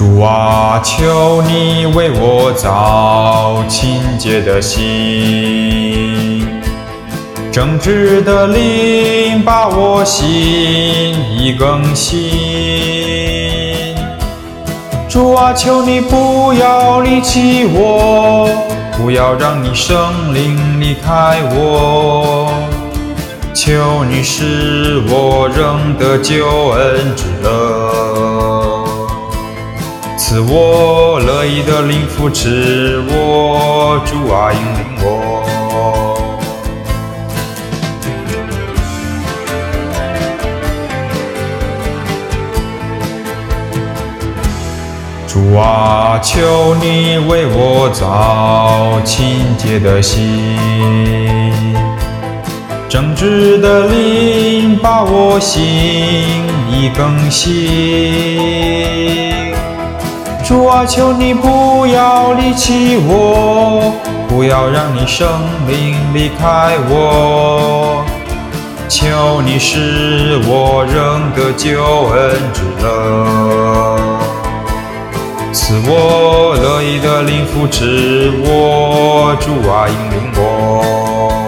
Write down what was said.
主啊，求你为我造清洁的心，正直的灵把我心意更新。主啊，求你不要离弃我，不要让你生灵离开我。求你使我仍得救恩之乐，赐我乐意的灵扶持我，主啊引领我。主啊，求你为我造清洁的心，正直的灵把我心意更新。主啊，求你不要离弃我，不要让你生命离开我。求你使我仍得救恩之乐，赐我乐意的灵扶持我，主啊引领我。